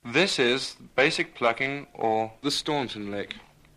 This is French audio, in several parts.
This is basic plucking or the Staunton lick.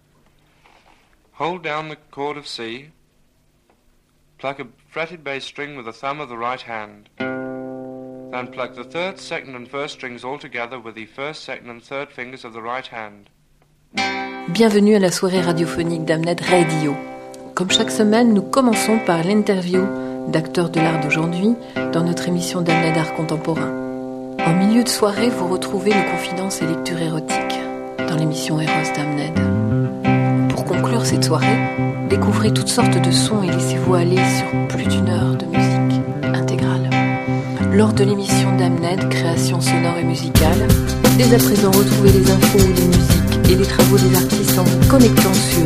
Hold down the chord of C, pluck a fretted bass string with the thumb of the right hand. Then pluck the third, second and first strings all together with the first, second and third fingers of the right hand. Bienvenue à la soirée radiophonique d'Amned Radio. Comme chaque semaine, nous commençons par l'interview d'acteurs de l'art d'aujourd'hui dans notre émission d'Amned Art Contemporain. En milieu de soirée, vous retrouvez nos confidences et lectures érotiques dans l'émission Eros d'Amned. Pour conclure cette soirée, découvrez toutes sortes de sons et laissez-vous aller sur plus d'une heure de musique intégrale. Lors de l'émission d'Amned, création sonore et musicale, dès à présent retrouvez les infos, les musiques et les travaux des artistes en vous connectant sur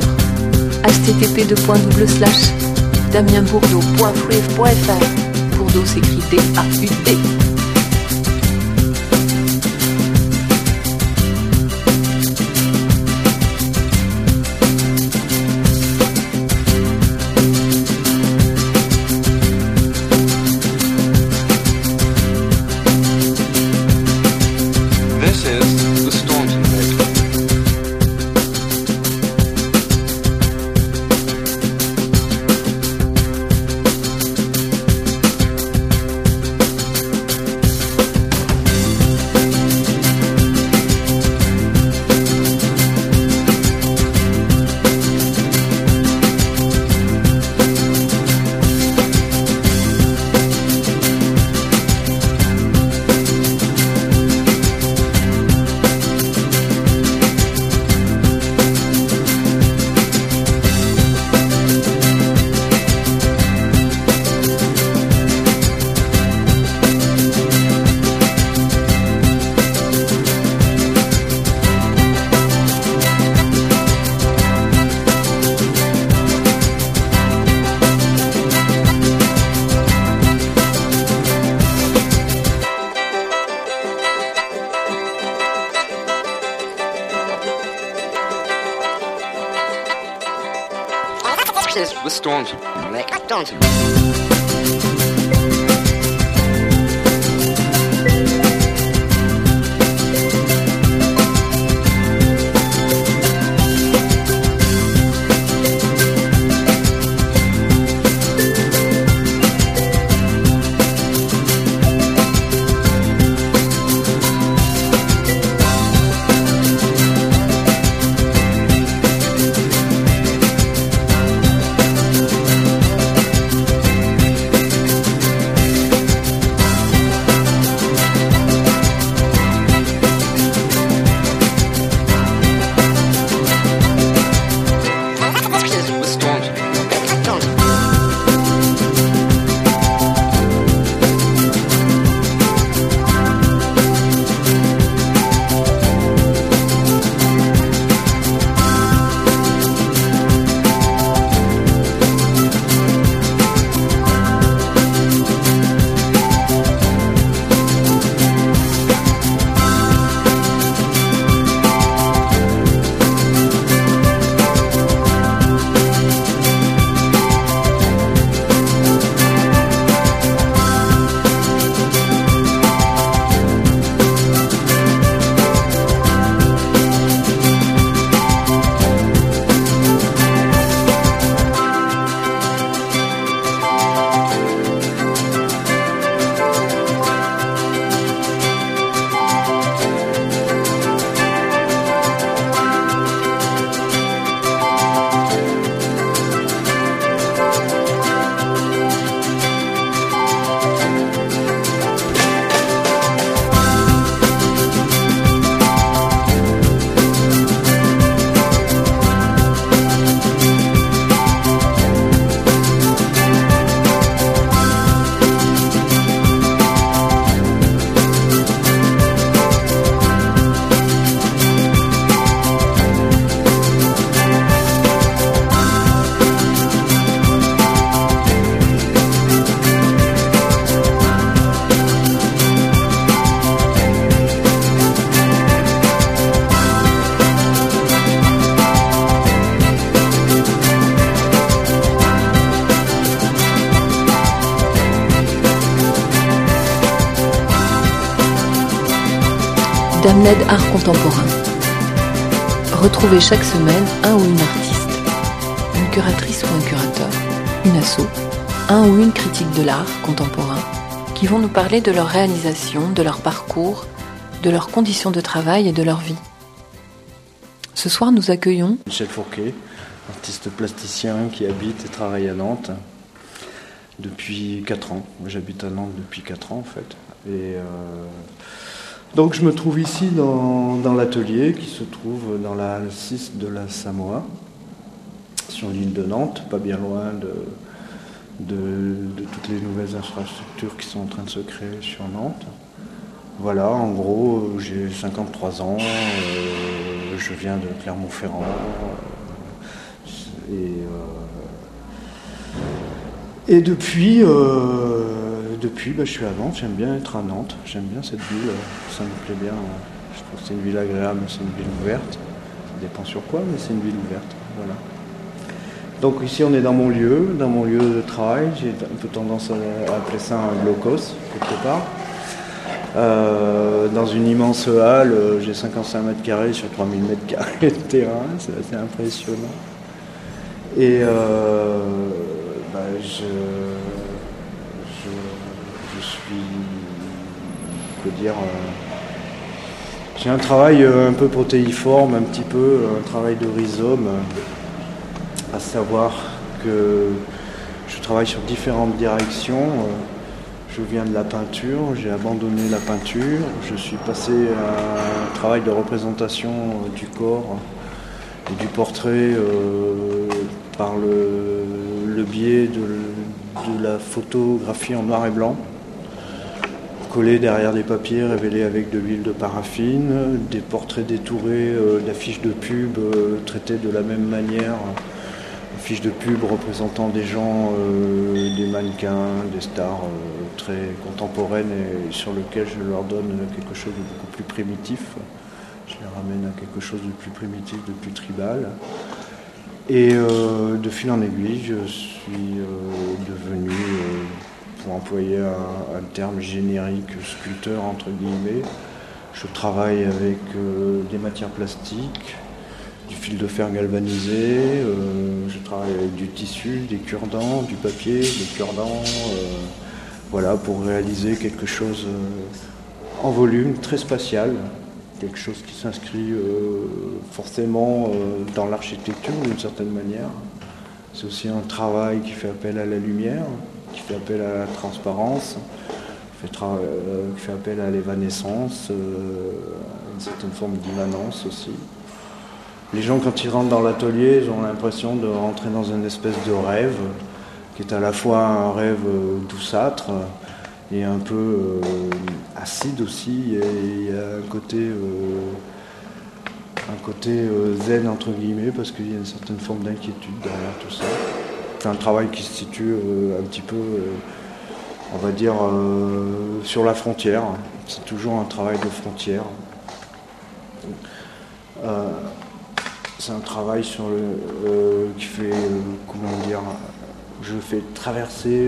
http://damienbourdeau.free.fr. Bourdeau s'écrit D-A-U-D. The Staunton lick. Staunton. Damned Art Contemporain. Retrouvez chaque semaine un ou une artiste, une curatrice ou un curateur, une asso, un ou une critique de l'art contemporain, qui vont nous parler de leur réalisation, de leur parcours, de leurs conditions de travail et de leur vie. Ce soir, nous accueillons Michel Fourquet, artiste plasticien qui habite et travaille à Nantes depuis 4 ans. J'habite à Nantes depuis 4 ans en fait. Et donc je me trouve ici dans l'atelier qui se trouve dans la halle 6 de la Samoa, sur l'île de Nantes, pas bien loin de toutes les nouvelles infrastructures qui sont en train de se créer sur Nantes. Voilà, en gros, j'ai 53 ans, je viens de Clermont-Ferrand, et depuis, je suis à Nantes, j'aime bien être à Nantes, j'aime bien cette ville, ça me plaît bien, je trouve que c'est une ville agréable, c'est une ville ouverte, ça dépend sur quoi, mais c'est une ville ouverte, voilà. Donc ici on est dans mon lieu de travail, j'ai un peu tendance à appeler ça un blocos, quelque part. Dans une immense halle, j'ai 55 mètres carrés sur 3000 mètres carrés de terrain, c'est assez impressionnant. Et je suis, j'ai un travail un peu protéiforme, un petit peu, un travail de rhizome, à savoir que je travaille sur différentes directions. Je viens de la peinture, j'ai abandonné la peinture, je suis passé à un travail de représentation du corps et du portrait par le biais de la photographie en noir et blanc, collée derrière des papiers révélés avec de l'huile de paraffine, des portraits détourés d'affiches de pub traitées de la même manière. Fiches de pub représentant des gens, des mannequins, des stars très contemporaines et sur lesquelles je leur donne quelque chose de beaucoup plus primitif. Je les ramène à quelque chose de plus primitif, de plus tribal. Et de fil en aiguille, je suis devenu, pour employer un terme générique, sculpteur entre guillemets. Je travaille avec des matières plastiques, du fil de fer galvanisé, je travaille avec du tissu, des cure-dents, du papier, des cure-dents, voilà, pour réaliser quelque chose en volume, très spatial, quelque chose qui s'inscrit forcément dans l'architecture d'une certaine manière. C'est aussi un travail qui fait appel à la lumière, qui fait appel à la transparence, qui fait appel à l'évanescence, à une certaine forme d'immanence aussi. Les gens, quand ils rentrent dans l'atelier, ils ont l'impression de rentrer dans une espèce de rêve, qui est à la fois un rêve douceâtre et un peu acide aussi. Et il y a un côté zen, entre guillemets, parce qu'il y a une certaine forme d'inquiétude derrière tout ça. C'est un travail qui se situe un petit peu, on va dire, sur la frontière. C'est toujours un travail de frontière. C'est un travail qui fait, je fais traverser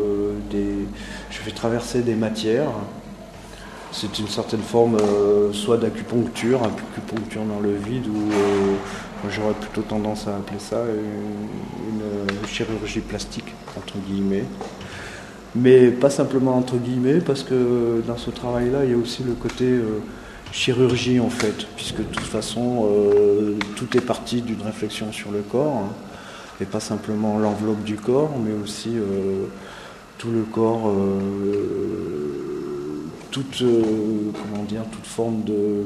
des matières. C'est une certaine forme soit d'acupuncture dans le vide, ou j'aurais plutôt tendance à appeler ça une chirurgie plastique, entre guillemets. Mais pas simplement entre guillemets, parce que dans ce travail-là, il y a aussi le côté chirurgie en fait, puisque de toute façon tout est parti d'une réflexion sur le corps, hein, et pas simplement l'enveloppe du corps, mais aussi tout le corps, toute forme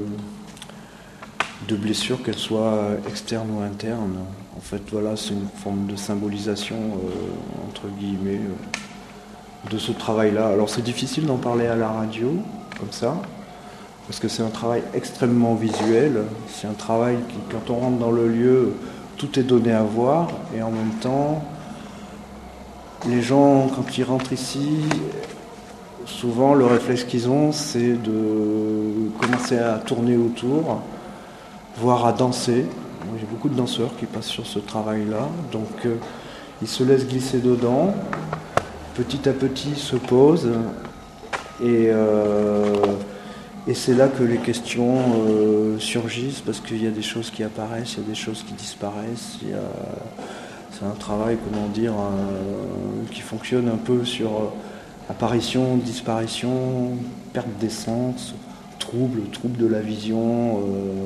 de blessure, qu'elle soit externe ou interne. En fait, voilà, c'est une forme de symbolisation entre guillemets de ce travail-là. Alors c'est difficile d'en parler à la radio comme ça, parce que c'est un travail extrêmement visuel, c'est un travail qui, quand on rentre dans le lieu, tout est donné à voir, et en même temps, les gens, quand ils rentrent ici, souvent le réflexe qu'ils ont, c'est de commencer à tourner autour, voire à danser. Moi, j'ai beaucoup de danseurs qui passent sur ce travail-là, donc ils se laissent glisser dedans, petit à petit se posent, et Et c'est là que les questions surgissent, parce qu'il y a des choses qui apparaissent, il y a des choses qui disparaissent. C'est un travail, qui fonctionne un peu sur apparition, disparition, perte d'essence, trouble de la vision.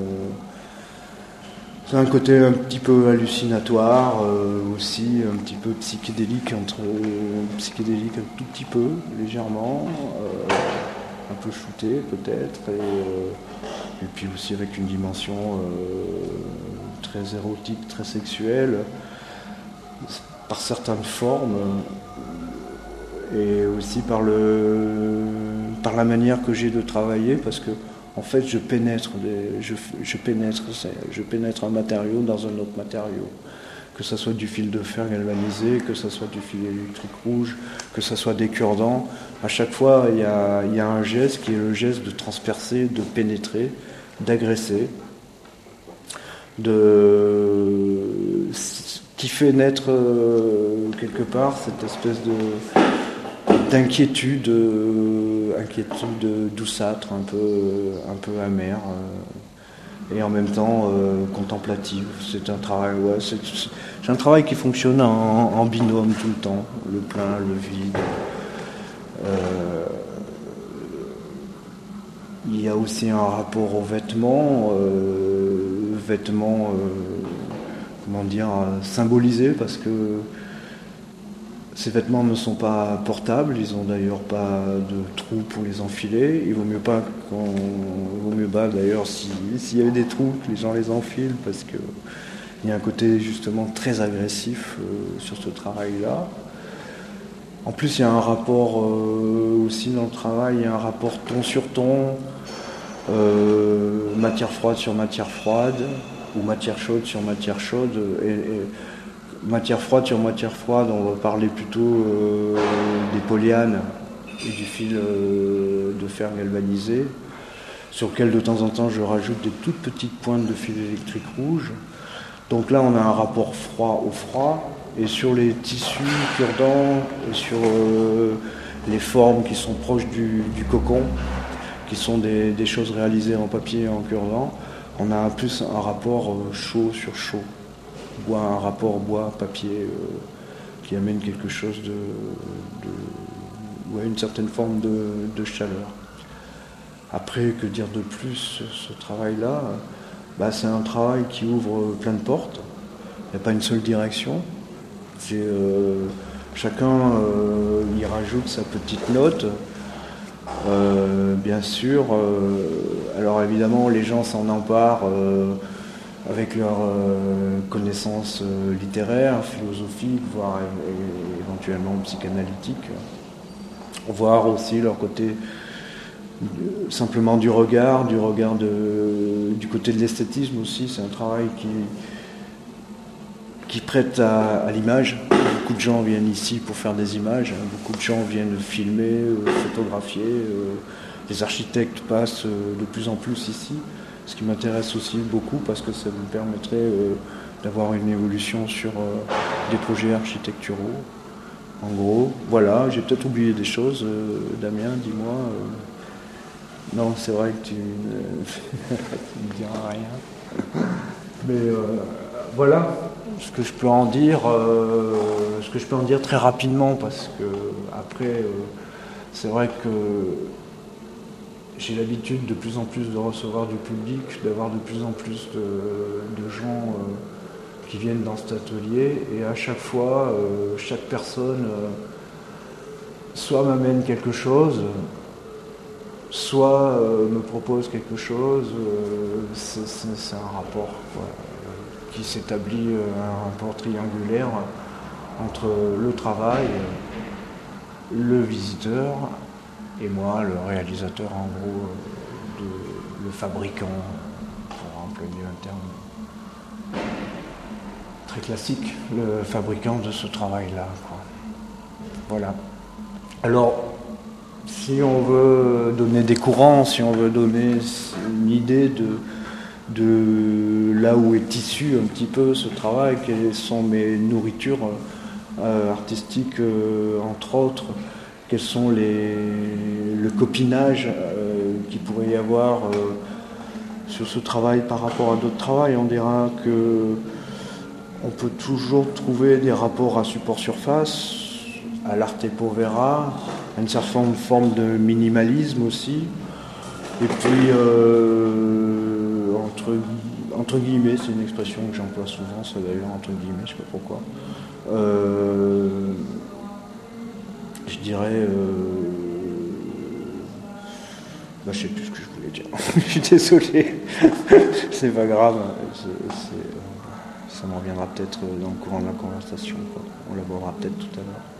C'est un côté un petit peu hallucinatoire, aussi un petit peu psychédélique, un tout petit peu, légèrement, un peu shooté peut-être, et puis aussi avec une dimension très érotique, très sexuelle, par certaines formes, et aussi par la manière que j'ai de travailler, parce que en fait, je pénètre un matériau dans un autre matériau. Que ce soit du fil de fer galvanisé, que ce soit du fil électrique rouge, que ce soit des cure-dents. À chaque fois, il y a un geste qui est le geste de transpercer, de pénétrer, d'agresser, qui fait naître quelque part cette espèce d'inquiétude douceâtre, un peu amère, et en même temps contemplative. C'est un travail, c'est un travail qui fonctionne en binôme tout le temps, le plein, le vide. Il y a aussi un rapport aux vêtements, symbolisés, parce que ces vêtements ne sont pas portables, ils n'ont d'ailleurs pas de trous pour les enfiler. Il vaut mieux pas d'ailleurs s'il y avait des trous que les gens les enfilent, parce qu'il y a un côté justement très agressif sur ce travail-là. En plus, il y a un rapport aussi dans le travail, il y a un rapport ton sur ton, matière froide sur matière froide, ou matière chaude sur matière chaude. Et matière froide sur matière froide, on va parler plutôt des polyanes et du fil de fer galvanisé, sur lequel de temps en temps je rajoute des toutes petites pointes de fil électrique rouge. Donc là on a un rapport froid au froid, et sur les tissus cure-dents et sur les formes qui sont proches du cocon, qui sont des choses réalisées en papier et en cure-dent, on a plus un rapport chaud sur chaud. Un rapport bois-papier qui amène quelque chose une certaine forme de chaleur. Après, que dire de plus sur ce travail-là ? C'est un travail qui ouvre plein de portes. Il n'y a pas une seule direction. Chacun y rajoute sa petite note. Bien sûr, alors évidemment, les gens s'en emparent avec leurs connaissances littéraires, philosophiques, voire éventuellement psychanalytiques, voire aussi leur côté simplement du regard du côté de l'esthétisme aussi. C'est un travail qui prête à l'image. Beaucoup de gens viennent ici pour faire des images, beaucoup de gens viennent filmer, photographier, les architectes passent de plus en plus ici. Ce qui m'intéresse aussi beaucoup, parce que ça me permettrait d'avoir une évolution sur des projets architecturaux. En gros, voilà, j'ai peut-être oublié des choses. Damien, dis-moi. Non, c'est vrai que tu ne diras rien. Mais voilà ce que je peux en dire. Très rapidement, parce que après, c'est vrai que j'ai l'habitude de plus en plus de recevoir du public, d'avoir de plus en plus de gens qui viennent dans cet atelier, et à chaque fois, chaque personne soit m'amène quelque chose, soit me propose quelque chose. C'est un rapport qui s'établit, un rapport triangulaire entre le travail, le visiteur et moi, le réalisateur, en gros, le fabricant, pour employer un terme très classique, le fabricant de ce travail-là, quoi. Voilà. Alors, si on veut donner des courants, si on veut donner une idée de là où est issu un petit peu ce travail, quelles sont mes nourritures artistiques, entre autres, quels sont le copinage qu'il pourrait y avoir sur ce travail par rapport à d'autres travails. On dira que on peut toujours trouver des rapports à support-surface, à l'arte povera, à une certaine forme de minimalisme aussi. Et puis, entre guillemets, c'est une expression que j'emploie souvent, ça d'ailleurs, entre guillemets, je ne sais pas pourquoi. Je dirais... je ne sais plus ce que je voulais dire. Je suis désolé. C'est pas grave. Ça me reviendra peut-être dans le courant de la conversation, quoi. On l'abordera peut-être tout à l'heure.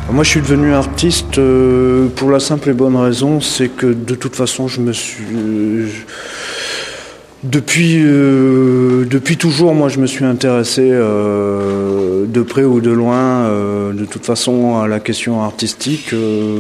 Moi, je suis devenu artiste pour la simple et bonne raison, c'est que de toute façon, depuis toujours, moi, je me suis intéressé de près ou de loin, de toute façon, à la question artistique.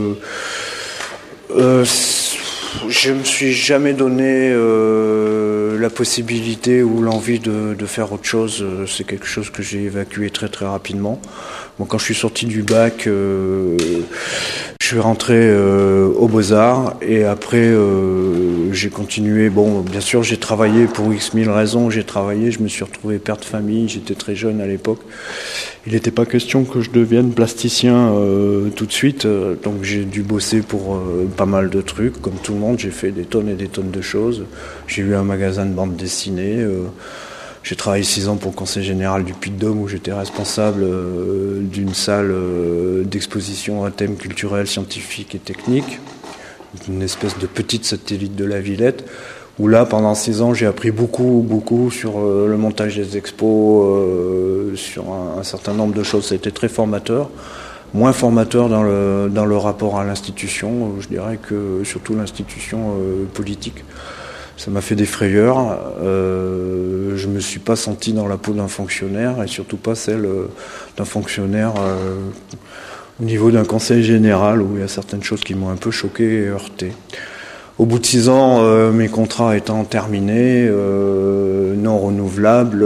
Je me suis jamais donné la possibilité ou l'envie de faire autre chose. C'est quelque chose que j'ai évacué très très rapidement. Bon, quand je suis sorti du bac, je suis rentré aux Beaux-Arts et après j'ai continué. Bon, bien sûr, j'ai travaillé pour X mille raisons. Je me suis retrouvé père de famille. J'étais très jeune à l'époque. Il n'était pas question que je devienne plasticien tout de suite, donc j'ai dû bosser pour pas mal de trucs. Comme tout le monde, j'ai fait des tonnes et des tonnes de choses. J'ai eu un magasin de bande dessinée. J'ai travaillé 6 ans pour le Conseil général du Puy-de-Dôme où j'étais responsable d'une salle d'exposition à thème culturel, scientifique et technique, une espèce de petite satellite de la Villette. Où là, pendant 6 ans, j'ai appris beaucoup sur le montage des expos, sur un certain nombre de choses. Ça a été très formateur, moins formateur dans le rapport à l'institution, je dirais que surtout l'institution politique. Ça m'a fait des frayeurs. Je me suis pas senti dans la peau d'un fonctionnaire et surtout pas celle d'un fonctionnaire au niveau d'un conseil général où il y a certaines choses qui m'ont un peu choqué et heurté. Au bout de 6 ans, mes contrats étant terminés, non renouvelables,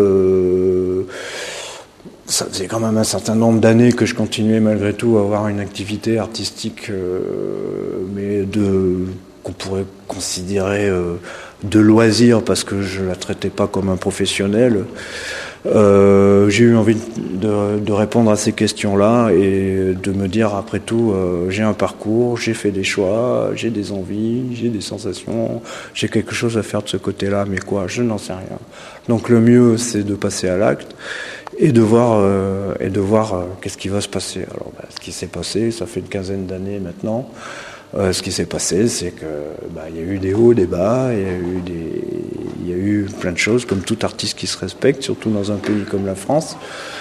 ça faisait quand même un certain nombre d'années que je continuais malgré tout à avoir une activité artistique, mais qu'on pourrait considérer de loisir parce que je la traitais pas comme un professionnel. J'ai eu envie de répondre à ces questions-là et de me dire après tout, j'ai un parcours, j'ai fait des choix, j'ai des envies, j'ai des sensations, j'ai quelque chose à faire de ce côté-là, mais quoi, je n'en sais rien. Donc le mieux, c'est de passer à l'acte et de voir qu'est-ce qui va se passer. Alors, ce qui s'est passé, ça fait une quinzaine d'années maintenant. Ce qui s'est passé, c'est que il y a eu des hauts, des bas, il y a eu plein de choses, comme tout artiste qui se respecte, surtout dans un pays comme la France.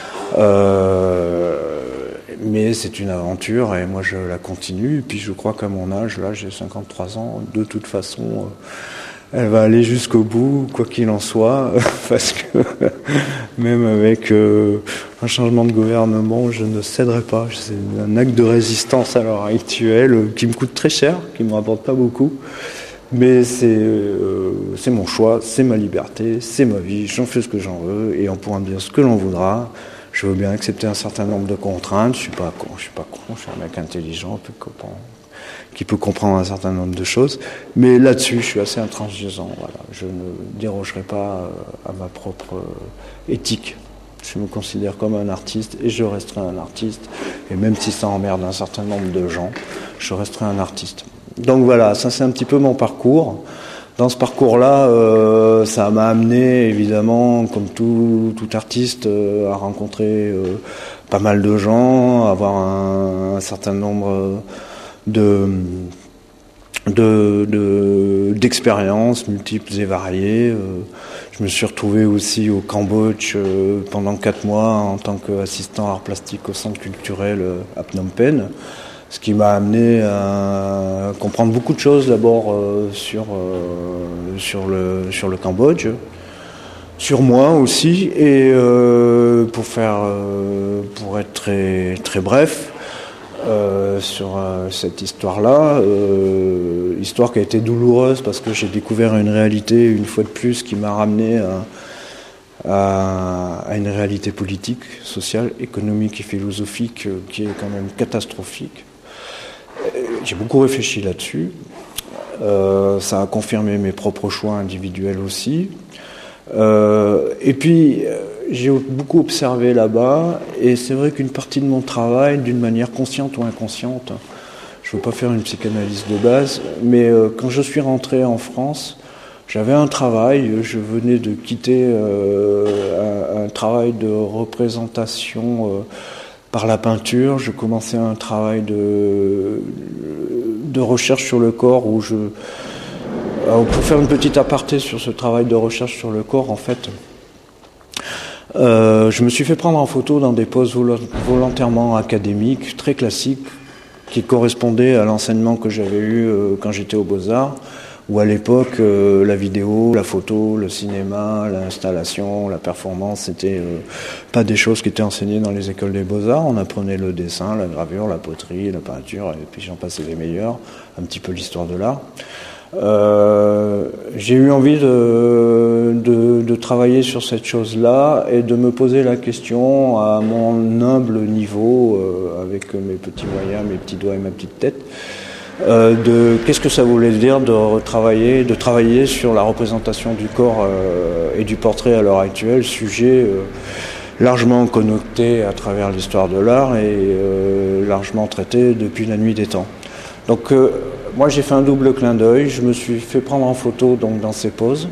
Mais c'est une aventure et moi je la continue. Et puis je crois qu'à mon âge, là j'ai 53 ans, de toute façon, elle va aller jusqu'au bout, quoi qu'il en soit, parce que même avec un changement de gouvernement, je ne céderai pas. C'est un acte de résistance à l'heure actuelle qui me coûte très cher, qui ne me rapporte pas beaucoup. Mais c'est mon choix, c'est ma liberté, c'est ma vie, j'en fais ce que j'en veux et on pourra me dire ce que l'on voudra. Je veux bien accepter un certain nombre de contraintes, je suis pas con, je suis un mec intelligent, qui peut comprendre un certain nombre de choses. Mais là-dessus, je suis assez intransigeant. Voilà. Je ne dérogerai pas à ma propre éthique. Je me considère comme un artiste et je resterai un artiste. Et même si ça emmerde un certain nombre de gens, je resterai un artiste. Donc voilà, ça c'est un petit peu mon parcours. Dans ce parcours-là, ça m'a amené, évidemment, comme tout artiste, à rencontrer pas mal de gens, à avoir un certain nombre d'expériences multiples et variées. Je me suis retrouvé aussi au Cambodge pendant 4 mois en tant qu'assistant art plastique au centre culturel à Phnom Penh. Ce qui m'a amené à comprendre beaucoup de choses d'abord sur le Cambodge, sur moi aussi, et pour être très très bref sur cette histoire-là, histoire qui a été douloureuse parce que j'ai découvert une réalité une fois de plus qui m'a ramené à une réalité politique, sociale, économique et philosophique qui est quand même catastrophique. J'ai beaucoup réfléchi là-dessus. Ça a confirmé mes propres choix individuels aussi. Et puis, j'ai beaucoup observé là-bas, et c'est vrai qu'une partie de mon travail, d'une manière consciente ou inconsciente, je ne veux pas faire une psychanalyse de base, mais quand je suis rentré en France, j'avais un travail, je venais de quitter un travail de représentation par la peinture, je commençais un travail de recherche sur le corps où pour faire une petite aparté sur ce travail de recherche sur le corps, en fait, Je me suis fait prendre en photo dans des poses volontairement académiques, très classiques, qui correspondaient à l'enseignement que j'avais eu quand j'étais aux Beaux-Arts, où à l'époque, la vidéo, la photo, le cinéma, l'installation, la performance, c'était pas des choses qui étaient enseignées dans les écoles des Beaux-Arts. On apprenait le dessin, la gravure, la poterie, la peinture, et puis j'en passais les meilleurs, un petit peu l'histoire de l'art. J'ai eu envie de travailler sur cette chose-là et de me poser la question à mon humble niveau, avec mes petits moyens, mes petits doigts et ma petite tête, de qu'est-ce que ça voulait dire de travailler sur la représentation du corps et du portrait à l'heure actuelle, sujet largement connoté à travers l'histoire de l'art et largement traité depuis la nuit des temps. Donc moi j'ai fait un double clin d'œil, je me suis fait prendre en photo donc dans ces poses,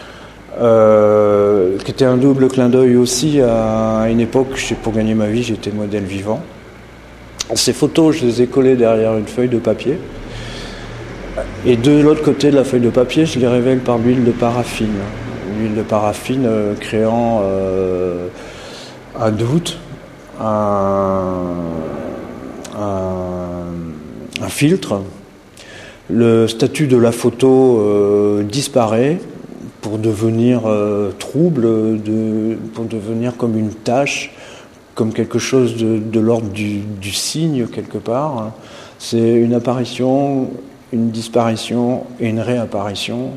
qui était un double clin d'œil aussi à une époque, pour gagner ma vie j'étais modèle vivant. Ces photos je les ai collées derrière une feuille de papier, et de l'autre côté de la feuille de papier je les révèle par l'huile de paraffine. L'huile de paraffine créant un doute, un filtre. Le statut de la photo disparaît pour devenir trouble, pour devenir comme une tache, comme quelque chose de l'ordre du signe quelque part. C'est une apparition, une disparition et une réapparition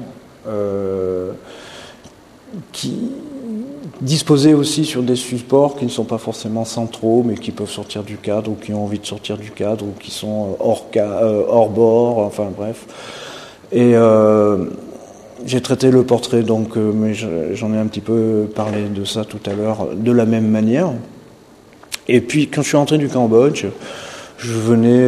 qui disposés aussi sur des supports qui ne sont pas forcément centraux, mais qui peuvent sortir du cadre, ou qui ont envie de sortir du cadre, ou qui sont hors bord, enfin bref. Et j'ai traité le portrait, donc, mais j'en ai un petit peu parlé de ça tout à l'heure, de la même manière. Et puis, quand je suis rentré du Cambodge, je venais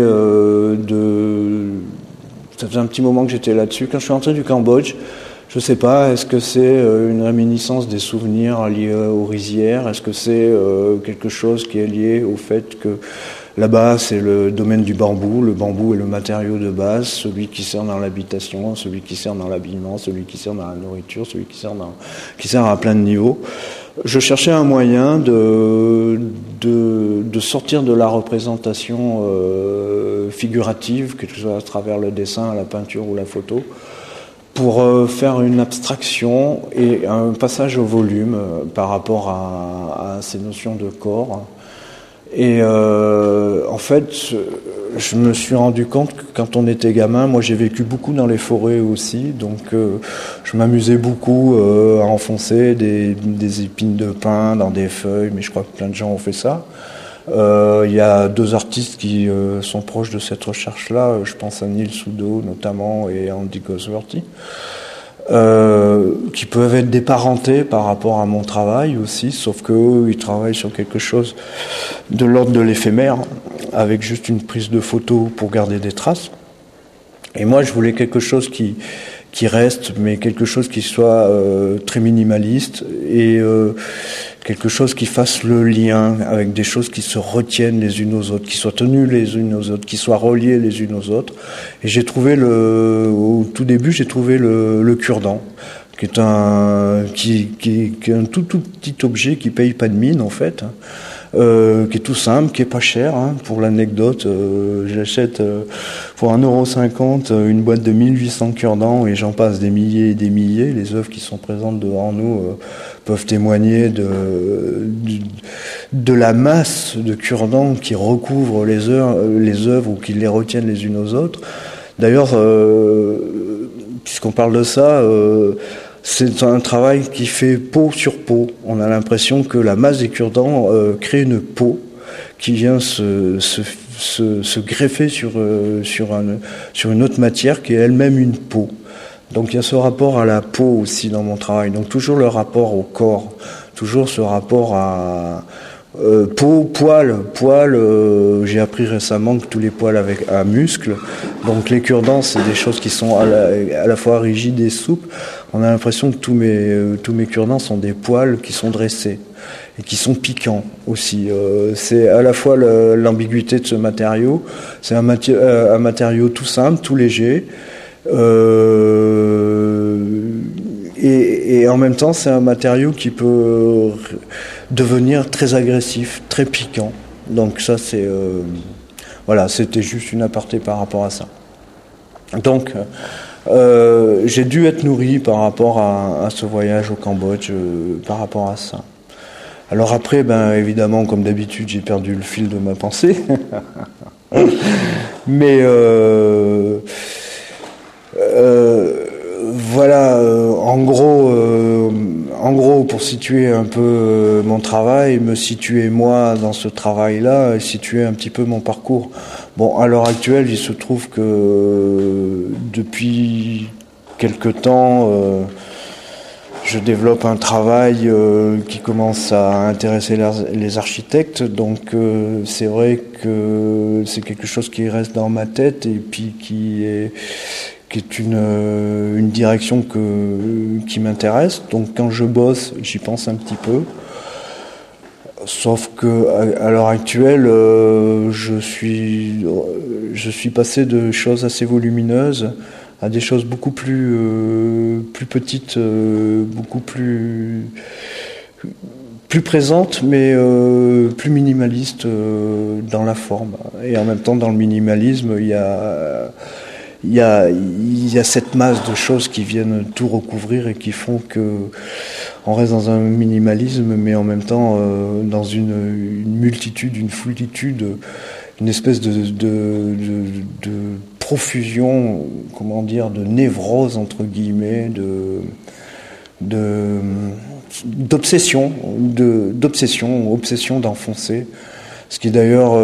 ça faisait un petit moment que j'étais là-dessus. Quand je suis rentré du Cambodge, je ne sais pas, est-ce que c'est une réminiscence des souvenirs liés aux rizières? Est-ce que c'est quelque chose qui est lié au fait que là-bas, c'est le domaine du bambou. Le bambou est le matériau de base, celui qui sert dans l'habitation, celui qui sert dans l'habillement, celui qui sert dans la nourriture, celui qui sert à plein de niveaux. Je cherchais un moyen de sortir de la représentation figurative, que ce soit à travers le dessin, la peinture ou la photo, pour faire une abstraction et un passage au volume par rapport à ces notions de corps. Et en fait, je me suis rendu compte que quand on était gamin, moi j'ai vécu beaucoup dans les forêts aussi, donc je m'amusais beaucoup à enfoncer des épines de pin dans des feuilles, mais je crois que plein de gens ont fait ça. Il y a deux artistes qui sont proches de cette recherche-là, je pense à Neil Soudo notamment et Andy Goldsworthy, qui peuvent être déparentés par rapport à mon travail aussi, sauf qu'eux, ils travaillent sur quelque chose de l'ordre de l'éphémère, avec juste une prise de photo pour garder des traces. Et moi, je voulais quelque chose qui reste, mais quelque chose qui soit très minimaliste et quelque chose qui fasse le lien avec des choses qui se retiennent les unes aux autres, qui soient tenues les unes aux autres, qui soient reliées les unes aux autres. Et j'ai trouvé au tout début, j'ai trouvé le cure-dent, qui est un tout petit objet qui paye pas de mine en fait. Qui est tout simple, qui est pas cher. Pour l'anecdote, j'achète pour 1,50 € une boîte de 1800 cure-dents et j'en passe des milliers et des milliers. Les œuvres qui sont présentes devant nous peuvent témoigner de la masse de cure-dents qui recouvrent les œuvres ou qui les retiennent les unes aux autres. D'ailleurs, puisqu'on parle de ça, c'est un travail qui fait peau sur peau. On a l'impression que la masse des cure-dents crée une peau qui vient se greffer sur une autre matière qui est elle-même une peau. Donc il y a ce rapport à la peau aussi dans mon travail. Donc toujours le rapport au corps, toujours ce rapport à peau, poil. J'ai appris récemment que tous les poils avaient un muscle. Donc les cure-dents, c'est des choses qui sont à la fois rigides et souples. On a l'impression que tous mes cure-dents sont des poils qui sont dressés et qui sont piquants aussi. C'est à la fois l'ambiguïté de ce matériau. C'est un matériau tout simple, tout léger, Et en même temps, c'est un matériau qui peut devenir très agressif, très piquant. Donc ça, voilà, c'était juste une aparté par rapport à ça. Donc, j'ai dû être nourri par rapport à ce voyage au Cambodge, par rapport à ça. Alors après, évidemment, comme d'habitude, j'ai perdu le fil de ma pensée. Mais voilà, en gros, pour situer un peu mon travail, me situer moi dans ce travail-là, situer un petit peu mon parcours. Bon, à l'heure actuelle, il se trouve que depuis quelque temps, je développe un travail qui commence à intéresser les architectes, donc c'est vrai que c'est quelque chose qui reste dans ma tête et puis qui est une direction qui m'intéresse. Donc quand je bosse, j'y pense un petit peu. Sauf que à l'heure actuelle, je suis passé de choses assez volumineuses à des choses beaucoup plus petites, beaucoup plus présentes, mais plus minimalistes dans la forme. Et en même temps, dans le minimalisme, il y a cette masse de choses qui viennent tout recouvrir et qui font que on reste dans un minimalisme, mais en même temps dans une multitude, une foultitude, une espèce de profusion, comment dire, de névrose entre guillemets, d'obsession d'enfoncer, ce qui d'ailleurs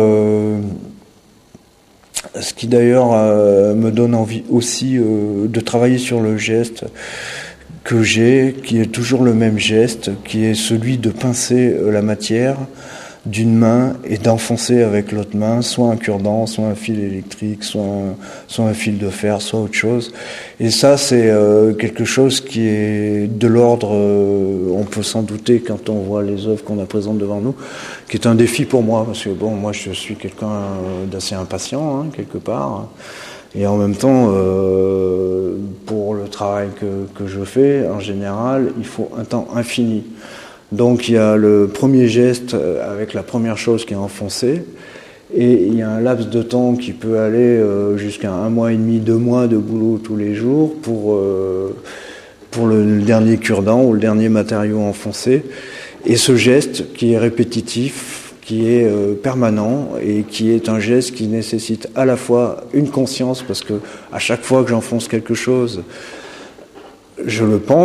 me donne envie aussi de travailler sur le geste que j'ai, qui est toujours le même geste, qui est celui de pincer la matière d'une main et d'enfoncer avec l'autre main, soit un cure-dent, soit un fil électrique, soit un fil de fer, soit autre chose. Et ça, c'est quelque chose qui est de l'ordre, on peut s'en douter quand on voit les œuvres qu'on a présentes devant nous, qui est un défi pour moi, parce que bon, moi je suis quelqu'un d'assez impatient, quelque part. Et en même temps, pour le travail que je fais, en général, il faut un temps infini. Donc il y a le premier geste avec la première chose qui est enfoncée, et il y a un laps de temps qui peut aller jusqu'à 1 mois et demi, 2 mois de boulot tous les jours pour le dernier cure-dent ou le dernier matériau enfoncé. Et ce geste qui est répétitif, qui est permanent et qui est un geste qui nécessite à la fois une conscience, parce que à chaque fois que j'enfonce quelque chose, je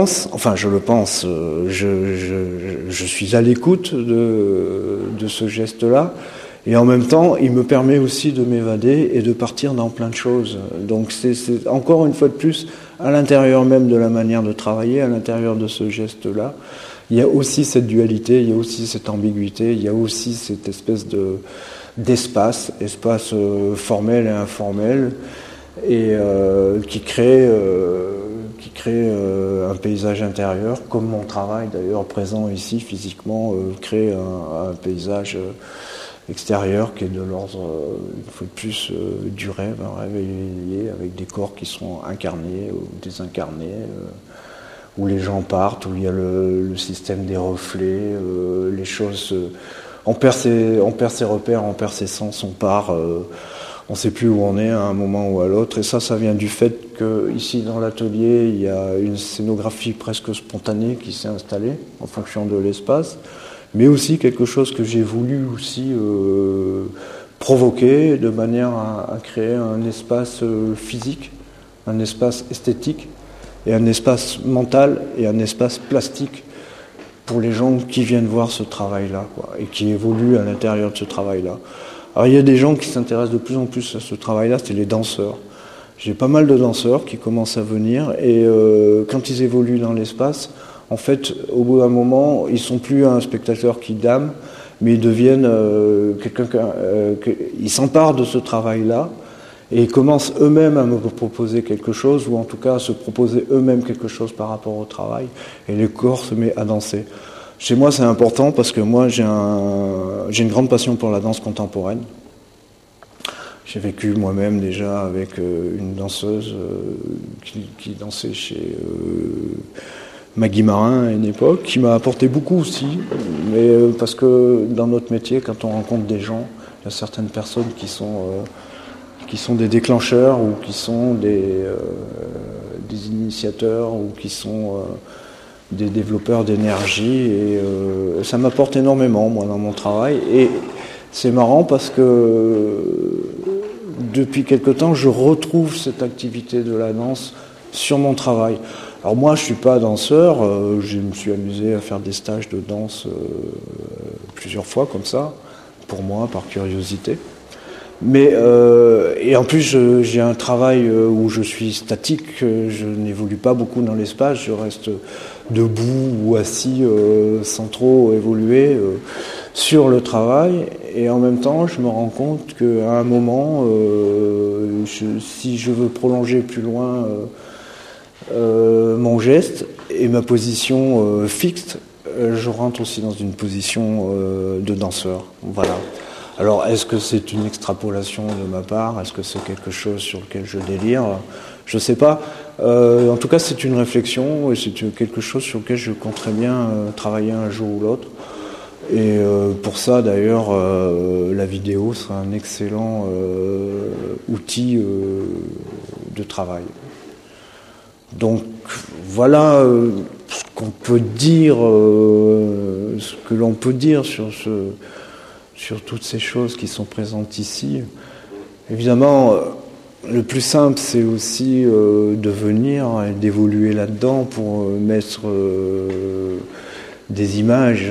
suis à l'écoute de ce geste-là, et en même temps, il me permet aussi de m'évader et de partir dans plein de choses. Donc c'est encore une fois de plus, à l'intérieur même de la manière de travailler, à l'intérieur de ce geste-là, il y a aussi cette dualité, il y a aussi cette ambiguïté, il y a aussi cette espèce d'espace formel et informel, et qui crée un paysage intérieur, comme mon travail d'ailleurs présent ici physiquement crée un paysage extérieur qui est de l'ordre, une fois de plus, du rêve, un rêve éveillé avec des corps qui sont incarnés ou désincarnés, où les gens partent, où il y a le système des reflets, les choses, on perd ses repères, on perd ses sens, on part, on ne sait plus où on est à un moment ou à l'autre, et ça vient du fait que ici dans l'atelier, il y a une scénographie presque spontanée qui s'est installée en fonction de l'espace, mais aussi quelque chose que j'ai voulu aussi provoquer de manière à créer un espace physique, un espace esthétique, et un espace mental et un espace plastique pour les gens qui viennent voir ce travail-là, et qui évoluent à l'intérieur de ce travail-là. Alors il y a des gens qui s'intéressent de plus en plus à ce travail-là, c'est les danseurs. J'ai pas mal de danseurs qui commencent à venir, et quand ils évoluent dans l'espace, en fait, au bout d'un moment, ils sont plus un spectateur qui dame, mais ils deviennent ils s'emparent de ce travail-là, et ils commencent eux-mêmes à me proposer quelque chose, ou en tout cas à se proposer eux-mêmes quelque chose par rapport au travail, et le corps se met à danser. Chez moi, c'est important parce que moi, j'ai une grande passion pour la danse contemporaine. J'ai vécu moi-même déjà avec une danseuse qui dansait chez Maggie Marin à une époque, qui m'a apporté beaucoup aussi, mais parce que dans notre métier, quand on rencontre des gens, il y a certaines personnes qui sont des déclencheurs ou qui sont des initiateurs ou qui sont des développeurs d'énergie, et ça m'apporte énormément, moi, dans mon travail. Et c'est marrant parce que depuis quelque temps, je retrouve cette activité de la danse sur mon travail. Alors moi, je suis pas danseur, je me suis amusé à faire des stages de danse plusieurs fois comme ça, pour moi, par curiosité. Mais et en plus, j'ai un travail où je suis statique, je n'évolue pas beaucoup dans l'espace, je reste debout ou assis sans trop évoluer sur le travail. Et en même temps, je me rends compte qu'à un moment, si je veux prolonger plus loin mon geste et ma position fixe, je rentre aussi dans une position de danseur. Voilà. Alors, est-ce que c'est une extrapolation de ma part? Est-ce que c'est quelque chose sur lequel je délire? Je ne sais pas. En tout cas, c'est une réflexion et c'est quelque chose sur lequel je compterais bien travailler un jour ou l'autre. Et pour ça, d'ailleurs, la vidéo sera un excellent outil de travail. Donc voilà ce qu'on peut dire, ce que l'on peut dire sur toutes ces choses qui sont présentes ici. Évidemment, le plus simple, c'est aussi de venir et d'évoluer là-dedans pour mettre des images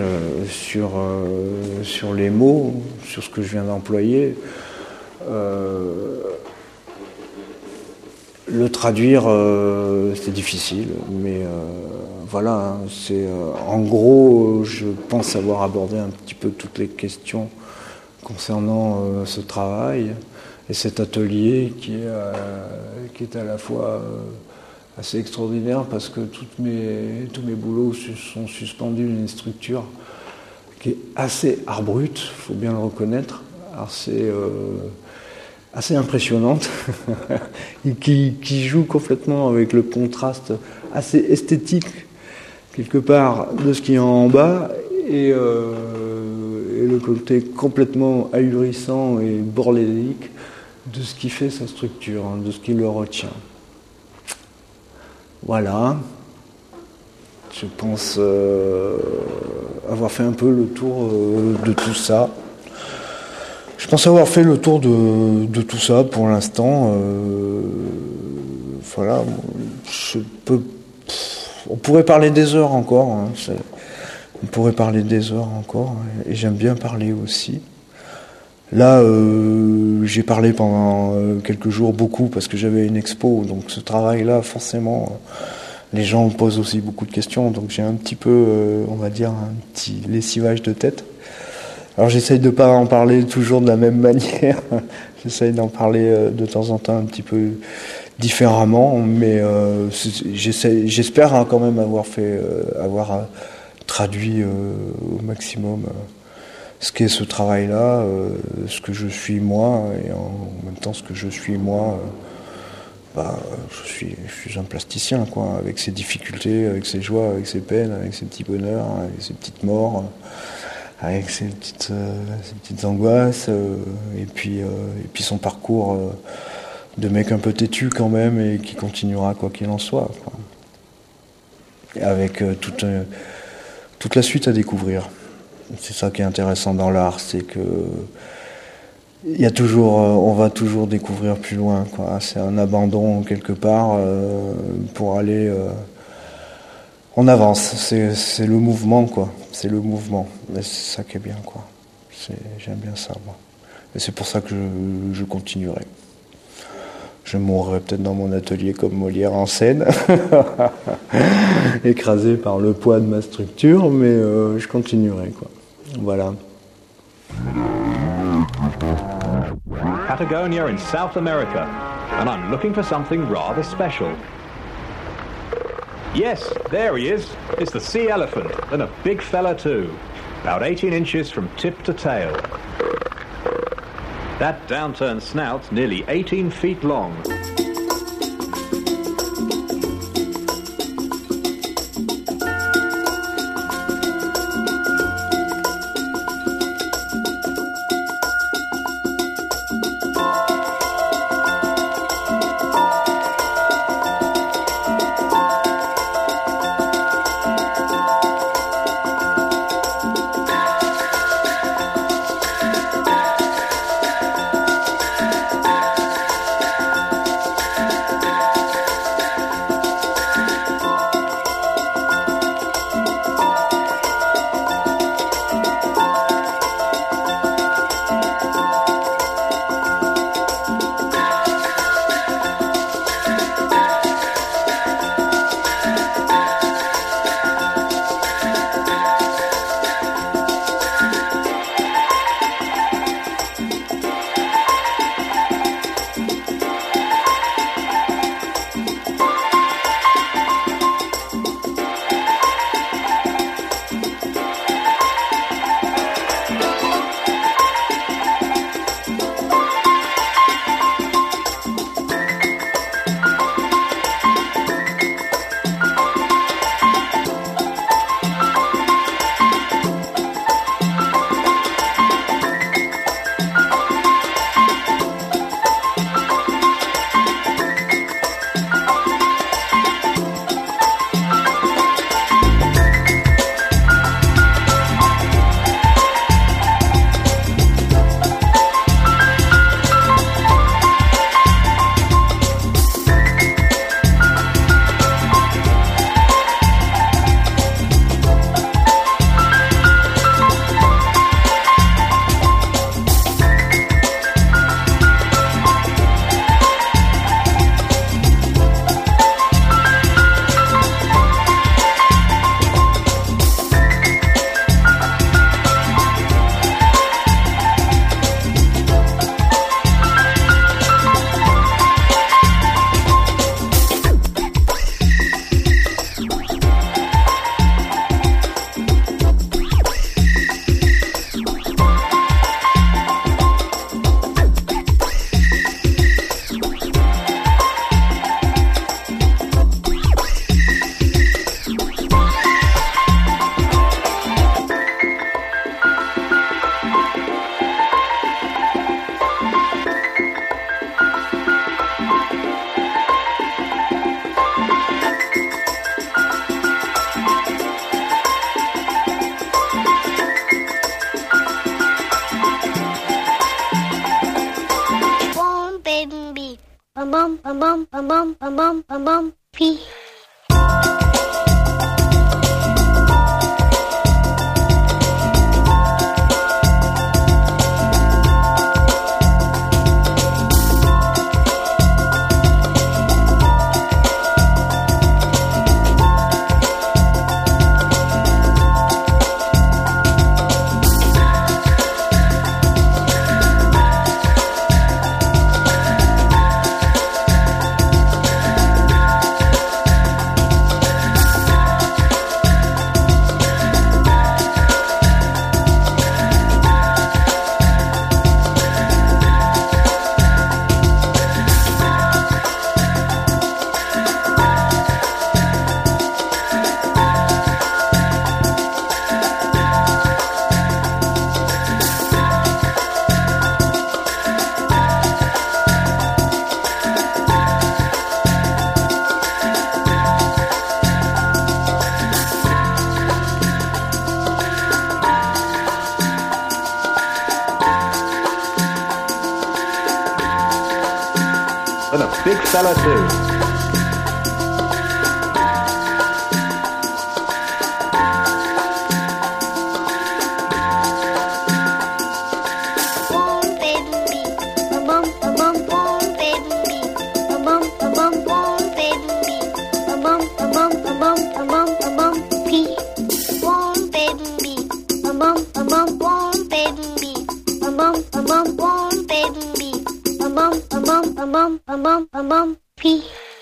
sur les mots, sur ce que je viens d'employer. Le traduire, c'est difficile, mais voilà, c'est en gros, je pense avoir abordé un petit peu toutes les questions concernant ce travail et cet atelier qui est à la fois assez extraordinaire parce que tous mes boulots sont suspendus d'une structure qui est assez art brut, il faut bien le reconnaître. Alors c'est assez impressionnante et qui joue complètement avec le contraste assez esthétique quelque part de ce qui est en bas et le côté complètement ahurissant et bordélique de ce qui fait sa structure, de ce qui le retient. Voilà. Je pense avoir fait un peu le tour de tout ça. Je pense avoir fait le tour de tout ça pour l'instant. Voilà. On pourrait parler des heures encore. Hein, on pourrait parler des heures encore. Et j'aime bien parler aussi. Là, j'ai parlé pendant quelques jours beaucoup parce que j'avais une expo. Donc ce travail-là, forcément, les gens me posent aussi beaucoup de questions. Donc j'ai un petit peu, on va dire, un petit lessivage de tête. Alors j'essaye de ne pas en parler toujours de la même manière. J'essaye d'en parler de temps en temps un petit peu différemment. Mais j'espère quand même avoir traduit au maximum ce qu'est ce travail-là, ce que je suis moi, et en même temps ce que je suis moi, je suis un plasticien, quoi, avec ses difficultés, avec ses joies, avec ses peines, avec ses petits bonheurs, avec ses petites morts, avec ses petites angoisses, et puis son parcours de mec un peu têtu quand même, et qui continuera quoi qu'il en soit, quoi. Et avec toute la suite à découvrir. C'est ça qui est intéressant dans l'art, c'est que on va toujours découvrir plus loin, quoi. C'est un abandon quelque part pour aller. On avance. C'est le mouvement, quoi. C'est le mouvement. Et c'est ça qui est bien, quoi. J'aime bien ça, moi. Et c'est pour ça que je continuerai. Je mourrai peut-être dans mon atelier comme Molière en scène, écrasé par le poids de ma structure, mais je continuerai, quoi. Voilà. Patagonia in South America, and I'm looking for something rather special. Yes, there he is. It's the sea elephant, and a big fella too. About 18 inches from tip to tail. That downturned snout's nearly 18 feet long. P. And a big fella too. P.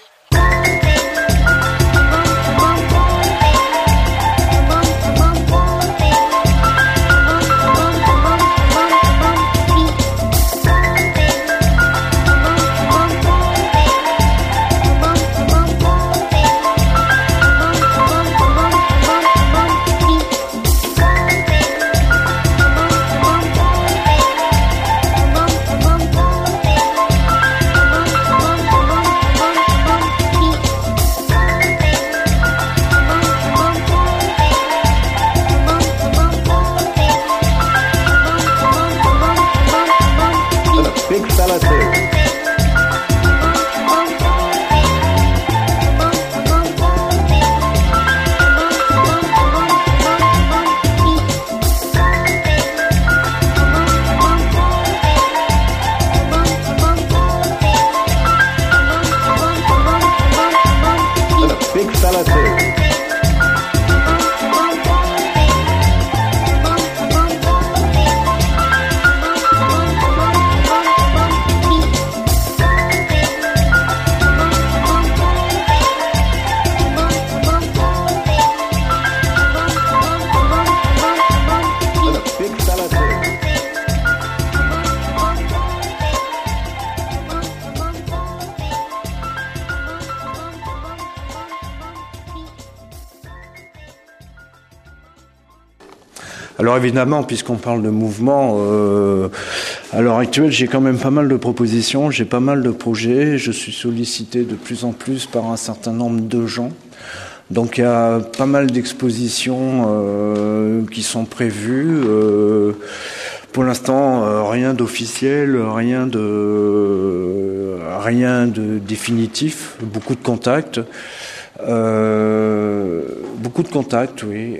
Alors évidemment, puisqu'on parle de mouvement, à l'heure actuelle, j'ai quand même pas mal de propositions, j'ai pas mal de projets, je suis sollicité de plus en plus par un certain nombre de gens. Donc il y a pas mal d'expositions qui sont prévues. Pour l'instant, rien d'officiel, rien de définitif, beaucoup de contacts. Oui.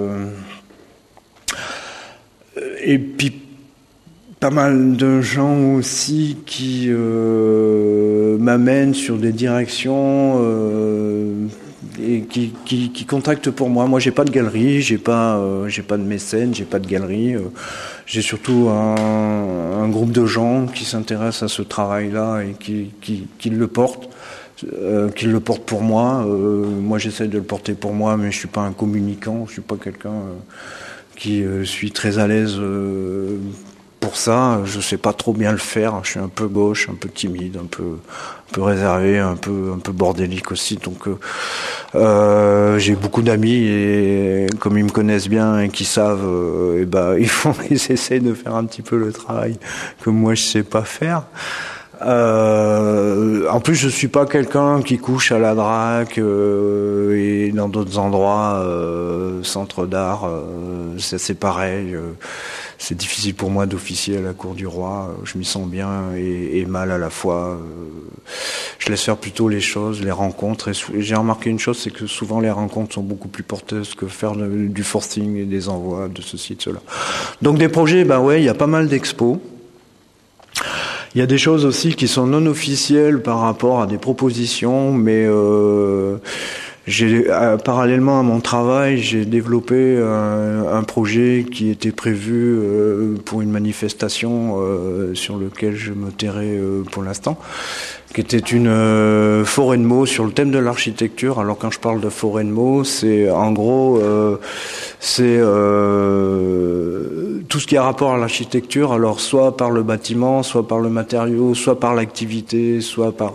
Et puis pas mal de gens aussi qui m'amènent sur des directions et qui contactent pour moi. Moi, j'ai pas de galerie, j'ai pas de mécène, j'ai pas de galerie. J'ai surtout un groupe de gens qui s'intéressent à ce travail-là et qui le portent. Qu'il le porte pour moi. Moi, j'essaie de le porter pour moi, mais je suis pas un communicant, je suis pas quelqu'un qui suis très à l'aise pour ça. Je sais pas trop bien le faire. Je suis un peu gauche, un peu timide, un peu réservé, un peu bordélique aussi. Donc, j'ai beaucoup d'amis et comme ils me connaissent bien et qu'ils savent, ils essaient de faire un petit peu le travail que moi je sais pas faire. En plus, je suis pas quelqu'un qui couche à la Drac et dans d'autres endroits, centres d'art, c'est pareil. C'est difficile pour moi d'officier à la cour du roi. Je m'y sens bien et mal à la fois. Je laisse faire plutôt les choses, les rencontres. Et j'ai remarqué une chose, c'est que souvent les rencontres sont beaucoup plus porteuses que faire du forcing et des envois de ceci, de cela. Donc des projets, ben ouais, il y a pas mal d'expos. Il y a des choses aussi qui sont non officielles par rapport à des propositions, mais parallèlement à mon travail, j'ai développé un projet qui était prévu pour une manifestation sur lequel je me tairai pour l'instant, qui était une forêt de mots sur le thème de l'architecture. Alors quand je parle de forêt de mots, c'est en gros c'est tout ce qui a rapport à l'architecture, alors soit par le bâtiment, soit par le matériau, soit par l'activité, soit par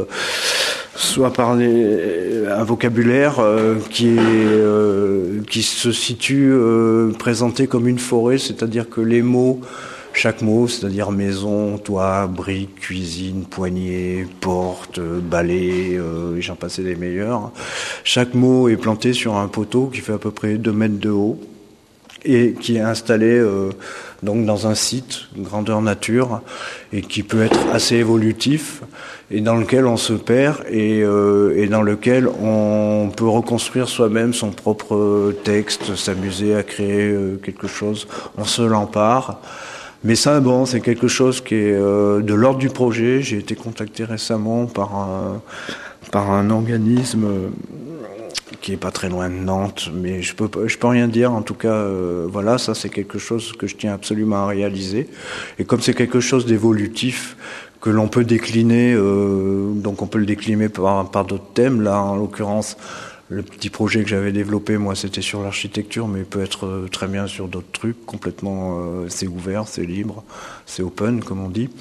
un vocabulaire qui se situe présenté comme une forêt, c'est-à-dire que les mots, chaque mot, c'est-à-dire maison, toit, brique, cuisine, poignée, porte, balai, et j'en passais des meilleurs. Chaque mot est planté sur un poteau qui fait à peu près 2 mètres de haut et qui est installé donc dans un site, grandeur nature, et qui peut être assez évolutif, et dans lequel on se perd et dans lequel on peut reconstruire soi-même son propre texte, s'amuser à créer quelque chose. On se l'empare. Mais ça, bon, c'est quelque chose qui est de l'ordre du projet. J'ai été contacté récemment par un organisme qui est pas très loin de Nantes, mais je peux rien dire. En tout cas, voilà, ça c'est quelque chose que je tiens absolument à réaliser. Et comme c'est quelque chose d'évolutif que l'on peut décliner, donc on peut le décliner par d'autres thèmes. Là, en l'occurrence, le petit projet que j'avais développé, moi, c'était sur l'architecture, mais il peut être très bien sur d'autres trucs. Complètement, c'est ouvert, c'est libre, c'est open, comme on dit.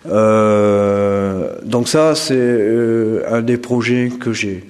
Donc ça, c'est un des projets que j'ai.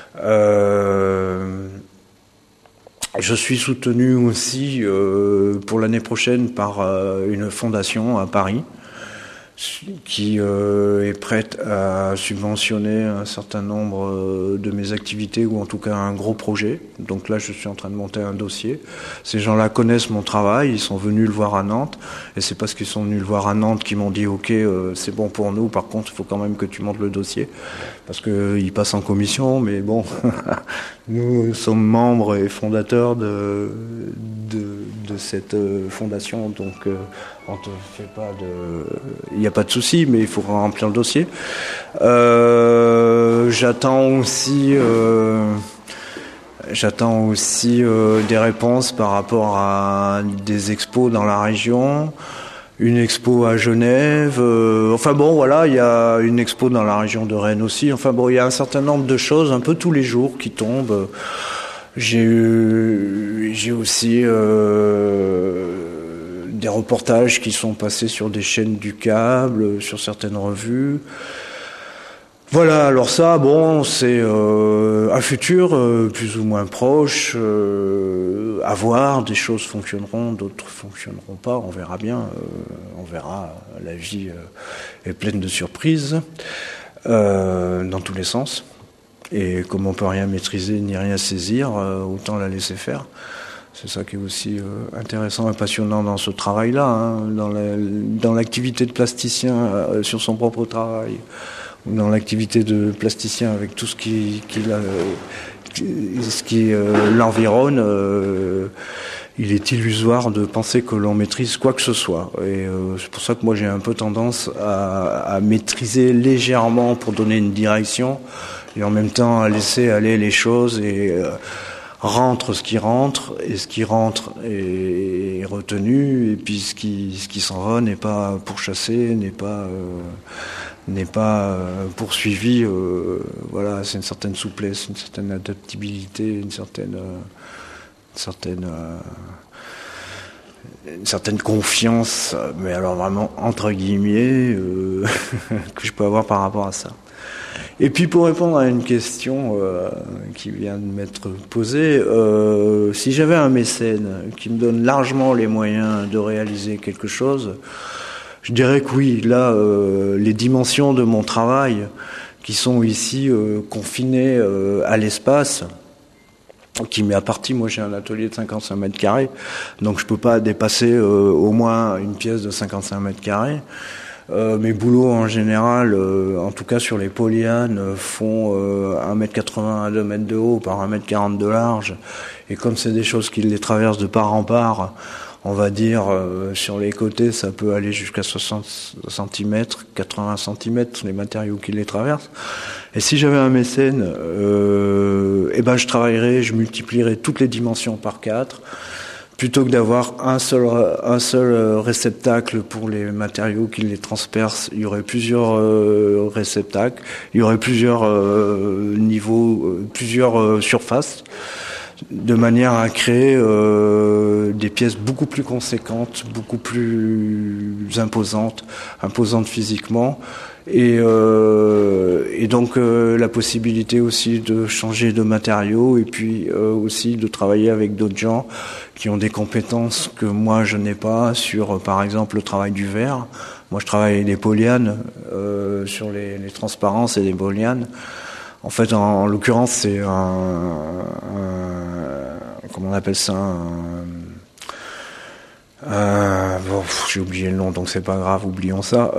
Je suis soutenu aussi pour l'année prochaine par une fondation à Paris qui est prête à subventionner un certain nombre de mes activités, ou en tout cas un gros projet. Donc là, je suis en train de monter un dossier. Ces gens-là connaissent mon travail, ils sont venus le voir à Nantes, et c'est parce qu'ils sont venus le voir à Nantes qu'ils m'ont dit « Ok, c'est bon pour nous, par contre, il faut quand même que tu montes le dossier », parce qu'ils passent en commission, mais bon, nous sommes membres et fondateurs de cette fondation, donc on te fait pas il n'y a pas de souci, mais il faut remplir le dossier. J'attends aussi des réponses par rapport à des expos dans la région, une expo à Genève, enfin bon voilà, il y a une expo dans la région de Rennes aussi, enfin bon, il y a un certain nombre de choses un peu tous les jours qui tombent. J'ai aussi des reportages qui sont passés sur des chaînes du câble, sur certaines revues. Voilà, alors ça, bon, c'est un futur plus ou moins proche, à voir, des choses fonctionneront, d'autres fonctionneront pas, on verra bien, on verra, la vie est pleine de surprises, dans tous les sens. Et comme on peut rien maîtriser ni rien saisir, autant la laisser faire. C'est ça qui est aussi intéressant et passionnant dans ce travail-là, hein, dans l'activité de plasticien sur son propre travail, ou dans l'activité de plasticien avec tout ce qui l'environne. Il est illusoire de penser que l'on maîtrise quoi que ce soit. Et c'est pour ça que moi j'ai un peu tendance à maîtriser légèrement pour donner une direction, et en même temps à laisser aller les choses et rentre ce qui rentre, et ce qui rentre est retenu, et puis ce qui s'en va n'est pas pourchassé, n'est pas poursuivi. Voilà, c'est une certaine souplesse, une certaine adaptabilité, une certaine confiance, mais alors vraiment entre guillemets que je peux avoir par rapport à ça. Et puis pour répondre à une question qui vient de m'être posée, si j'avais un mécène qui me donne largement les moyens de réaliser quelque chose, Je dirais que oui, là, les dimensions de mon travail qui sont ici confinées à l'espace, qui m'est apparti. Moi, j'ai un atelier de 55 mètres carrés, donc je peux pas dépasser au moins une pièce de 55 mètres carrés. Mes boulots en général, en tout cas sur les polyans, font 1m80 à 2 mètres de haut par 1m40 de large. Et comme c'est des choses qui les traversent de part en part, on va dire sur les côtés, ça peut aller jusqu'à 60 cm, 80 cm, les matériaux qui les traversent. Et si j'avais un mécène, je multiplierais toutes les dimensions par 4. Plutôt que d'avoir un seul réceptacle pour les matériaux qui les transpercent, il y aurait plusieurs réceptacles, il y aurait plusieurs niveaux, plusieurs surfaces, de manière à créer des pièces beaucoup plus conséquentes, beaucoup plus imposantes physiquement. Et donc la possibilité aussi de changer de matériaux et puis aussi de travailler avec d'autres gens qui ont des compétences que moi je n'ai pas sur par exemple le travail du verre. Moi je travaille avec des polyanes sur les transparences et des polyanes. En fait en l'occurrence c'est comment on appelle ça j'ai oublié le nom donc c'est pas grave, oublions ça.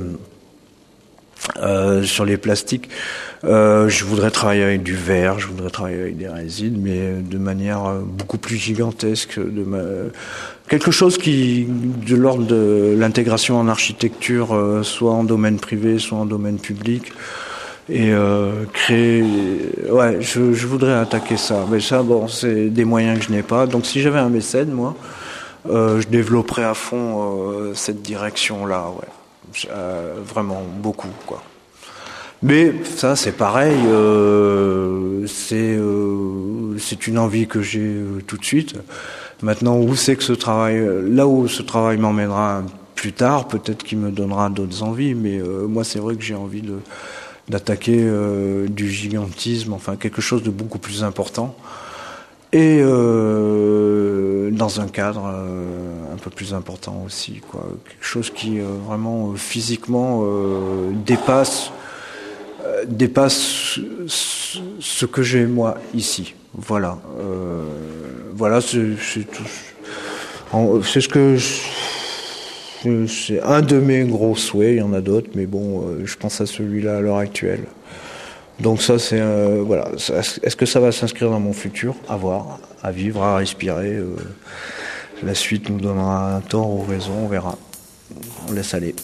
Sur les plastiques, je voudrais travailler avec du verre, je voudrais travailler avec des résines, mais de manière beaucoup plus gigantesque, quelque chose qui, de l'ordre de l'intégration en architecture, soit en domaine privé, soit en domaine public, et créer. Ouais, je voudrais attaquer ça, mais ça, bon, c'est des moyens que je n'ai pas. Donc, si j'avais un mécène, moi, je développerais à fond cette direction-là, ouais. Vraiment beaucoup quoi. Mais ça c'est pareil, c'est une envie que j'ai tout de suite. Maintenant où c'est que là où ce travail m'emmènera plus tard, peut-être qu'il me donnera d'autres envies, mais moi c'est vrai que j'ai envie d'attaquer du gigantisme, enfin quelque chose de beaucoup plus important. Et dans un cadre un peu plus important aussi, quoi. Quelque chose qui vraiment physiquement dépasse ce que j'ai moi ici. Voilà. Voilà, c'est tout. C'est ce que c'est un de mes gros souhaits. Il y en a d'autres, mais bon, je pense à celui-là à l'heure actuelle. Donc ça, c'est voilà. Est-ce que ça va s'inscrire dans mon futur ? À voir, à vivre, à respirer. La suite nous donnera un tort ou raison, on verra. On laisse aller.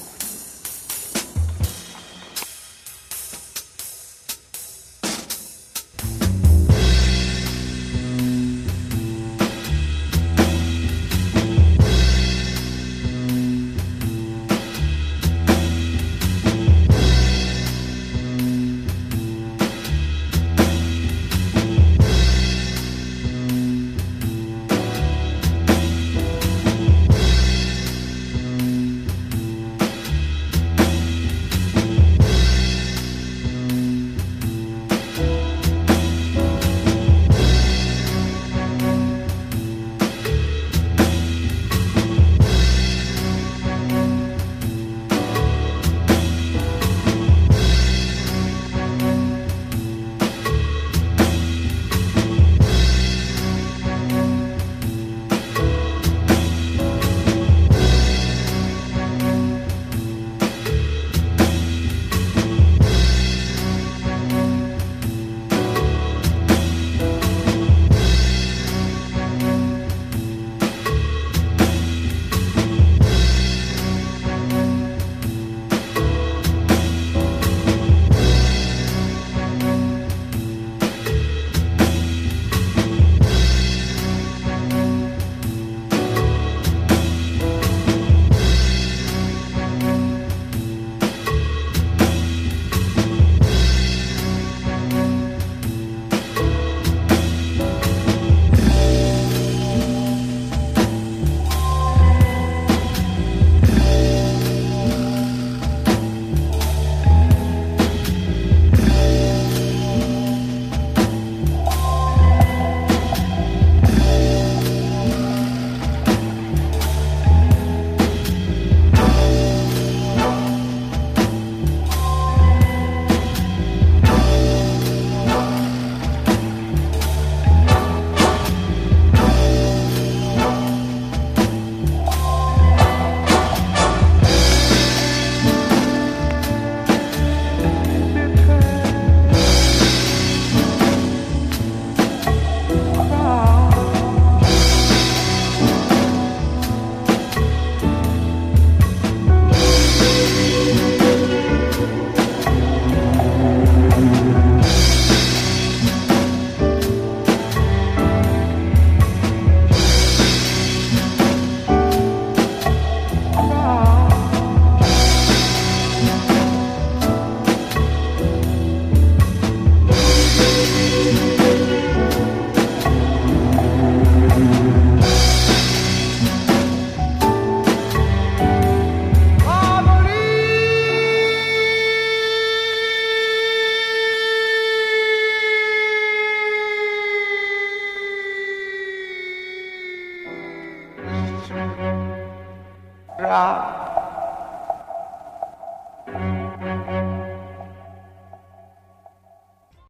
ra